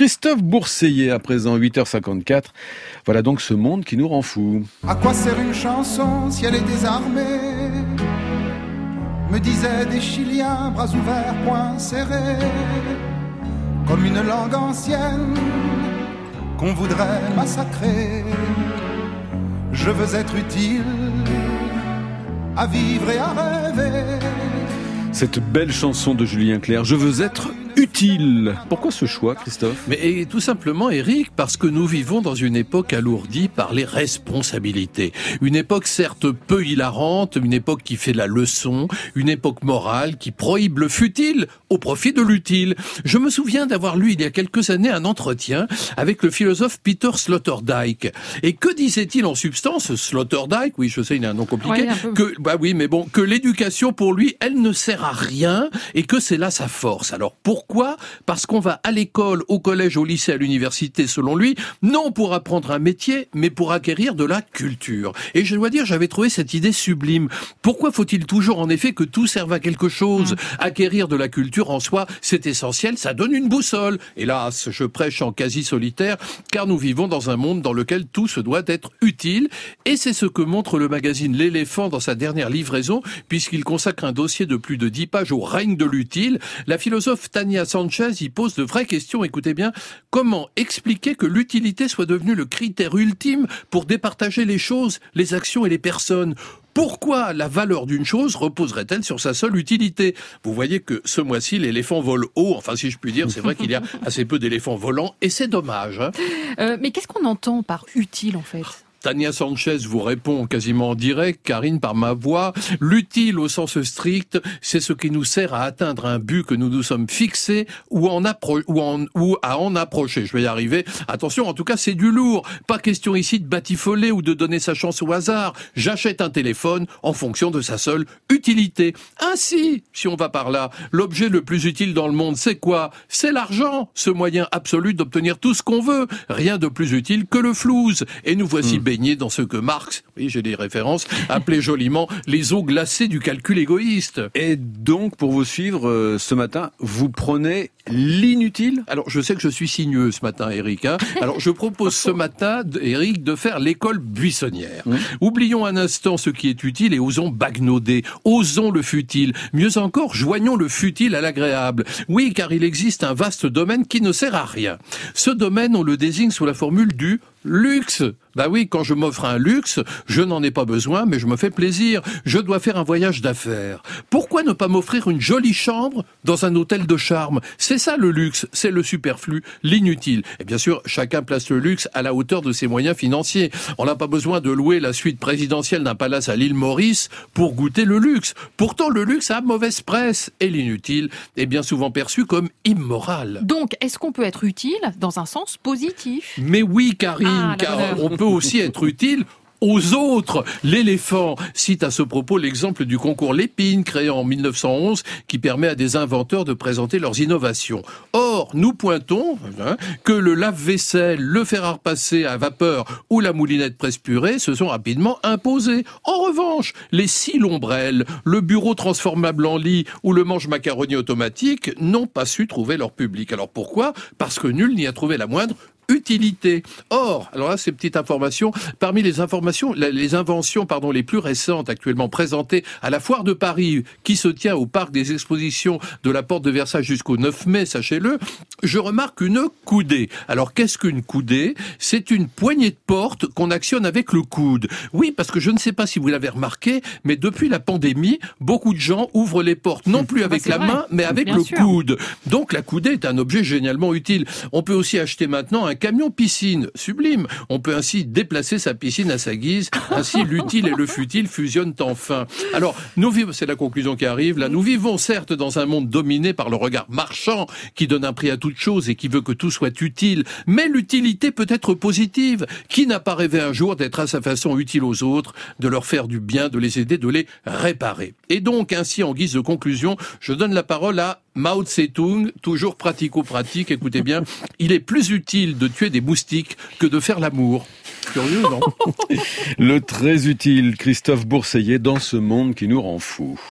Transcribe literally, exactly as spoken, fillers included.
Christophe Bourseiller à présent, huit heures cinquante-quatre. Voilà donc ce monde qui nous rend fous. À quoi sert une chanson si elle est désarmée? Me disaient des Chiliens, bras ouverts, poings serrés, comme une langue ancienne qu'on voudrait massacrer. Je veux être utile à vivre et à rêver. Cette belle chanson de Julien Clerc, je veux être utile. Pourquoi ce choix, Christophe ? Mais et, tout simplement, Eric, parce que nous vivons dans une époque alourdie par les responsabilités. Une époque certes peu hilarante, une époque qui fait la leçon, une époque morale qui prohibe le futile au profit de l'utile. Je me souviens d'avoir lu il y a quelques années un entretien avec le philosophe Peter Sloterdijk. Et que disait-il en substance, Sloterdijk, oui, je sais, il a un nom compliqué, ouais, que, bah oui, mais bon, que l'éducation pour lui, elle ne sert à rien et que c'est là sa force. Alors, pour Pourquoi ? Parce qu'on va à l'école, au collège, au lycée, à l'université, selon lui, non pour apprendre un métier, mais pour acquérir de la culture. Et je dois dire, j'avais trouvé cette idée sublime. Pourquoi faut-il toujours, en effet, que tout serve à quelque chose ? Mmh. Acquérir de la culture, en soi, c'est essentiel, ça donne une boussole. Hélas, je prêche en quasi solitaire, car nous vivons dans un monde dans lequel tout se doit être utile. Et c'est ce que montre le magazine L'Éléphant dans sa dernière livraison, puisqu'il consacre un dossier de plus de dix pages au règne de l'utile. La philosophe Tania Sanchez y pose de vraies questions. Écoutez bien, comment expliquer que l'utilité soit devenue le critère ultime pour départager les choses, les actions et les personnes ? Pourquoi la valeur d'une chose reposerait-elle sur sa seule utilité ? Vous voyez que ce mois-ci, l'éléphant vole haut. Enfin, si je puis dire, c'est vrai qu'il y a assez peu d'éléphants volants et c'est dommage. Hein. Euh, mais qu'est-ce qu'on entend par utile, en fait ? Tania Sanchez vous répond quasiment en direct, Karine, par ma voix. L'utile au sens strict, c'est ce qui nous sert à atteindre un but que nous nous sommes fixés ou, en appro- ou, en, ou à en approcher. Je vais y arriver. Attention, en tout cas, c'est du lourd. Pas question ici de batifoler ou de donner sa chance au hasard. J'achète un téléphone en fonction de sa seule utilité. Ainsi, si on va par là, l'objet le plus utile dans le monde, c'est quoi ? C'est l'argent, ce moyen absolu d'obtenir tout ce qu'on veut. Rien de plus utile que le flouze. Et nous voici mmh. baigné dans ce que Marx, oui j'ai des références, appelait joliment les eaux glacées du calcul égoïste. Et donc, pour vous suivre euh, ce matin, vous prenez l'inutile ? Alors, je sais que je suis sinueux ce matin, Eric. Hein. Alors, je propose ce matin, Eric, de faire l'école buissonnière. Mmh. Oublions un instant ce qui est utile et osons bagnauder. Osons le futile. Mieux encore, joignons le futile à l'agréable. Oui, car il existe un vaste domaine qui ne sert à rien. Ce domaine, on le désigne sous la formule du luxe. Bah oui, quand je m'offre un luxe, je n'en ai pas besoin, mais je me fais plaisir. Je dois faire un voyage d'affaires. Pourquoi ne pas m'offrir une jolie chambre dans un hôtel de charme ? C'est ça le luxe, c'est le superflu, l'inutile. Et bien sûr, chacun place le luxe à la hauteur de ses moyens financiers. On n'a pas besoin de louer la suite présidentielle d'un palace à l'île Maurice pour goûter le luxe. Pourtant, le luxe a mauvaise presse et l'inutile est bien souvent perçu comme immoral. Donc, est-ce qu'on peut être utile dans un sens positif ? Mais oui, Karine, ah, car on peut aussi être utile aux autres. L'Éléphant cite à ce propos l'exemple du concours Lépine, créé en mille neuf cent onze, qui permet à des inventeurs de présenter leurs innovations. Or, nous pointons hein, que le lave-vaisselle, le fer à repasser à vapeur ou la moulinette presse purée se sont rapidement imposés. En revanche, les scies ombrelles, le bureau transformable en lit ou le manche-macaroni automatique n'ont pas su trouver leur public. Alors pourquoi ? Parce que nul n'y a trouvé la moindre utilité. Or, alors là, ces petites informations, parmi les informations, les inventions, pardon, les plus récentes actuellement présentées à la Foire de Paris, qui se tient au Parc des Expositions de la Porte de Versailles jusqu'au neuf mai, sachez-le, je remarque une coudée. Alors, qu'est-ce qu'une coudée ? C'est une poignée de porte qu'on actionne avec le coude. Oui, parce que je ne sais pas si vous l'avez remarqué, mais depuis la pandémie, beaucoup de gens ouvrent les portes, non plus avec la main, mais avec le coude. Donc, la coudée est un objet génialement utile. On peut aussi acheter maintenant un camion piscine, sublime. On peut ainsi déplacer sa piscine à sa guise. Ainsi, l'utile et le futile fusionnent enfin. Alors, nous vivons, c'est la conclusion qui arrive, là, nous vivons certes dans un monde dominé par le regard marchand qui donne un prix à toute chose et qui veut que tout soit utile. Mais l'utilité peut être positive. Qui n'a pas rêvé un jour d'être à sa façon utile aux autres, de leur faire du bien, de les aider, de les réparer. Et donc, ainsi, en guise de conclusion, je donne la parole à Mao Tse-tung, toujours pratico-pratique, écoutez bien, il est plus utile de tuer des moustiques que de faire l'amour. Curieux, non ? Le très utile Christophe Bourseiller dans ce monde qui nous rend fous.